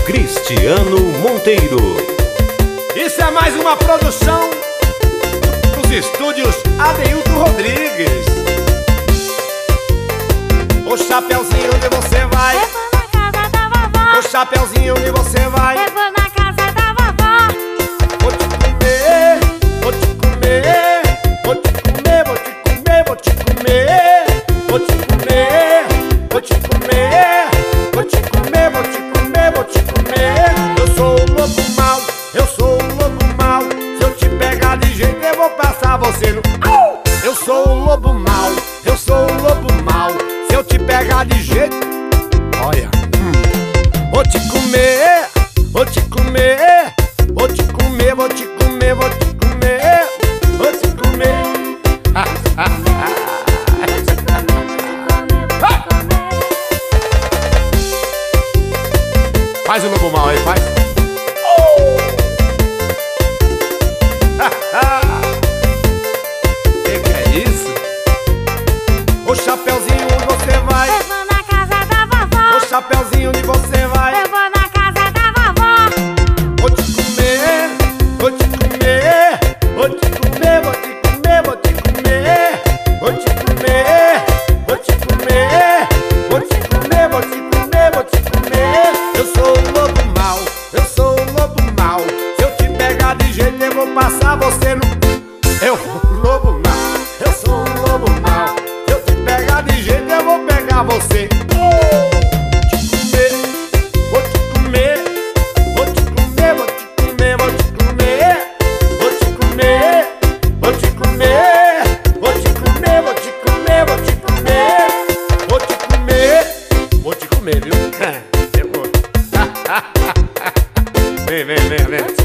Cristiano Monteiro. Isso é mais uma produção dos estúdios Adeilton Rodrigues. O chapeuzinho onde você vai? Eu vou na casa da vovó. O chapeuzinho onde você vai? Eu vou na casa da vovó. Vou te comer, vou te comer, vou te comer, vou te comer, vou te comer, vou te comer, vou te comer, vou te comer, vou te comer, vou te comer. Eu sou o lobo mau, eu sou o lobo mau. Se eu te pegar de jeito eu vou passar você no... Eu sou o lobo mau, eu sou o lobo mau. Se eu te pegar de jeito, olha, vou te comer, vou te comer, vou te comer, vou te comer, vou te comer, vou te comer. Faz o lobo mal aí, faz. Que é isso? O chapeuzinho onde você vai? Eu vou na casa da vovó. O chapeuzinho onde você vai? Eu vou na casa da vovó. Vou te comer, vou te comer, vou te comer, vou te comer, vou te comer, vou te comer, vou te comer, vou te comer, vou te comer, vou te comer. Eu sou o lobo mau, eu sou o lobo mau. Se eu te pegar de jeito eu vou passar você no... Eu sou o lobo mau, eu sou o lobo mau. Se eu te pegar de jeito eu vou pegar você. Vou te comer, vou te comer, vou te comer, vou te comer, vou te comer, vou te comer, vou te comer, vou te comer, vou te comer, vou te comer, vou te comer, viu? Vem, vem, vem, vem.